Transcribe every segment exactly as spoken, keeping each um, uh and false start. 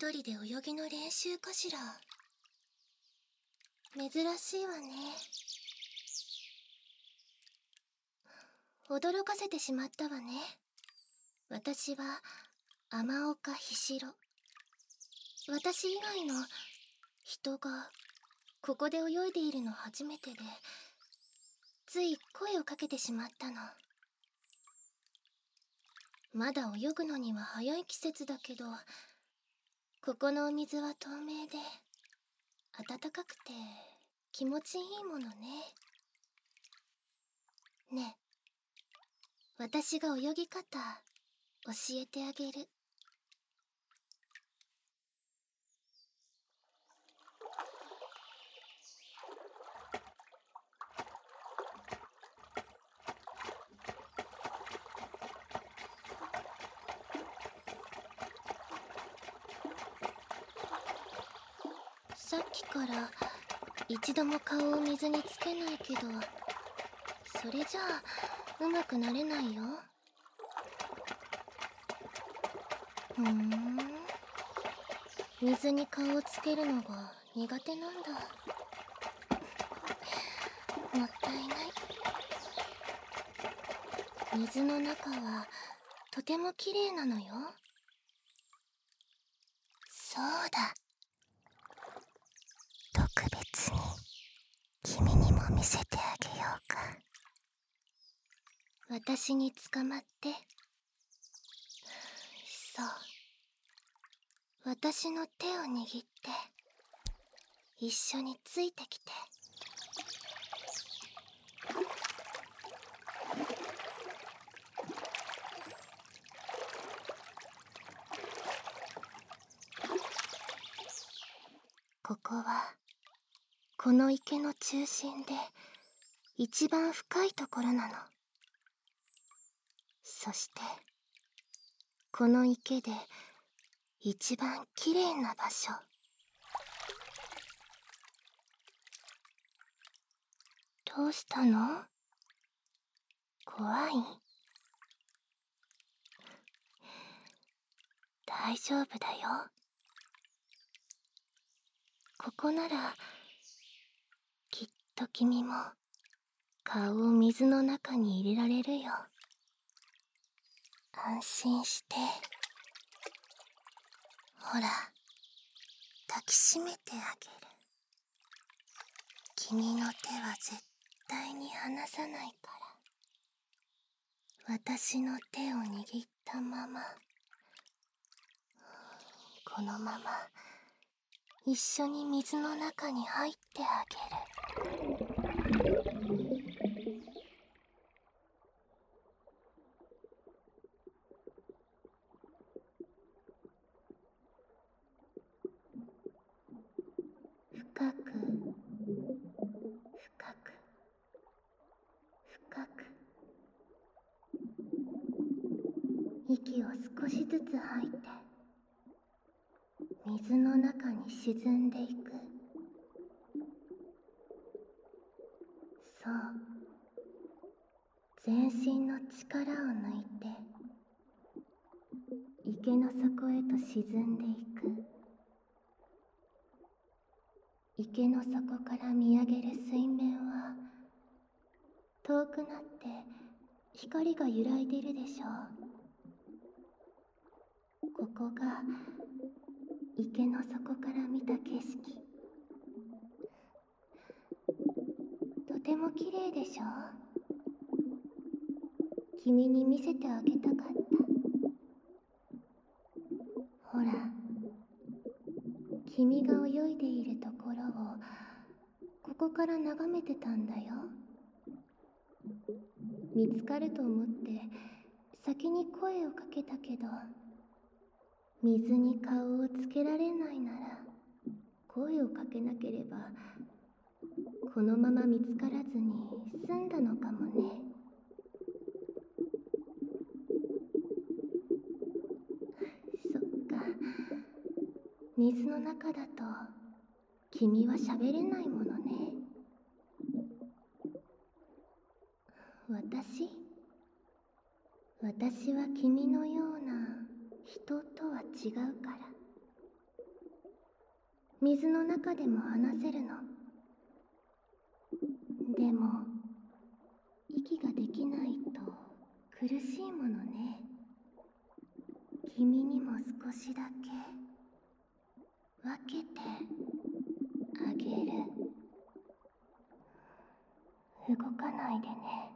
人で泳ぎの練習かしら。珍しいわね。驚かせてしまったわね。私は天岡ひしろ。私以外の人がここで泳いでいるの初めてで、つい声をかけてしまったの。まだ泳ぐのには早い季節だけど、ここのお水は透明で暖かくて気持ちいいものね。ねえ、私が泳ぎ方教えてあげる。さっきから一度も顔を水につけないけど、それじゃあうまくなれないよ。ふーん、水に顔をつけるのが苦手なんだ。もったいない。水の中はとてもきれいなのよ。そうだ、特別に君にも見せてあげようか。私に捕まって。そう、私の手を握って一緒についてきて。ここはこの池の中心で一番深いところなの。そしてこの池で一番きれいな場所。どうしたの？怖い？大丈夫だよ。ここならきっと君も顔を水の中に入れられるよ。安心して。ほら、抱きしめてあげる。君の手は絶対に離さないから。私の手を握ったまま、このまま一緒に水の中に入ってあげる。深く深く深く。息を少しずつ吐いて水の中に沈んでいく。そう、全身の力を抜いて池の底へと沈んでいく。池の底から見上げる水面は遠くなって光が揺らいでるでしょ。ここが池の底から見た景色。とても綺麗でしょ。君に見せてあげたかった。ほら、君が泳いでいるところをここから眺めてたんだよ。見つかると思って先に声をかけたけど、水に顔をつけられないなら声をかけなければこのまま見つからずに済んだのかもね。そっか、水の中だと君は喋れないものね。私私は君のような人とは違うから。 水の中でも話せるの。でも息ができないと苦しいものね。君にも少しだけ分けてあげる。動かないでね。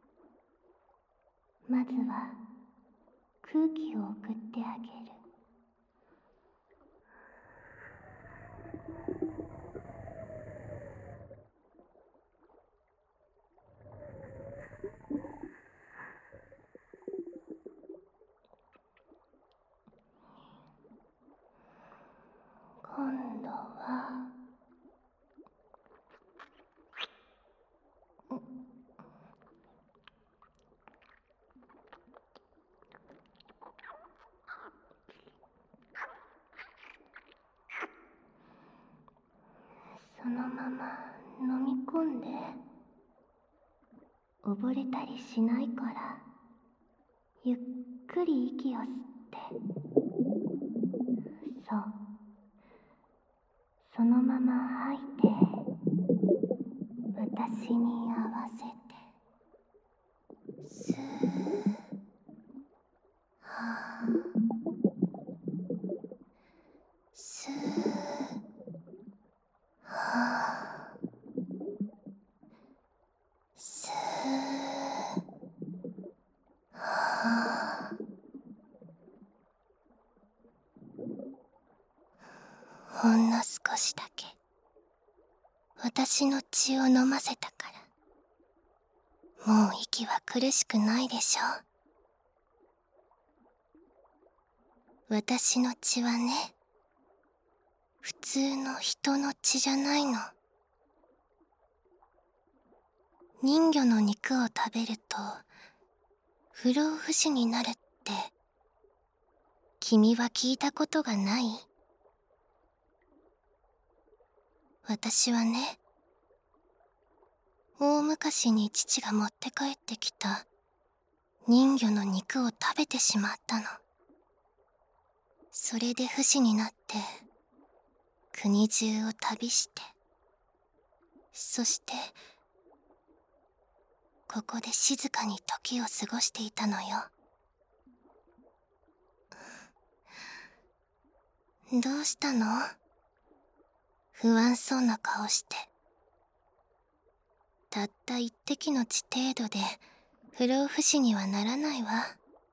まずは空気を送ってあげる。今度はそのまま飲み込んで。溺れたりしないから、ゆっくり息を吸って。そう、そのまま吐いて、私に合わせて。スー、はー、スー、はー、スー、はー。ほんの少しだけ私の血を飲ませたから、もう息は苦しくないでしょう。私の血はね、普通の人の血じゃないの。人魚の肉を食べると不老不死になるって、君は聞いたことがない？私はね、大昔に父が持って帰ってきた人魚の肉を食べてしまったの。それで不死になって国中を旅して、そしてここで静かに時を過ごしていたのよ。どうしたの？不安そうな顔して。たった一滴の血程度で不老不死にはならないわ。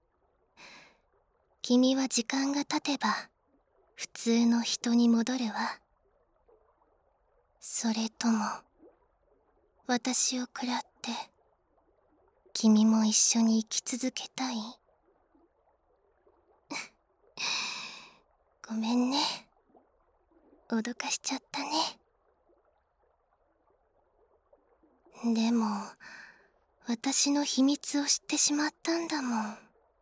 君は時間が経てば普通の人に戻るわ。それとも私を食らって君も一緒に生き続けたい？ごめんね、脅かしちゃったね。でも私の秘密を知ってしまったんだもん。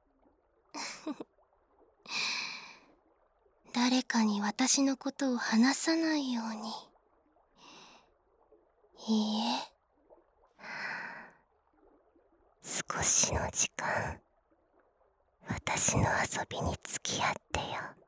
誰かに私のことを話さないように。いいえ、少しの時間私の遊びに付き合ってよ。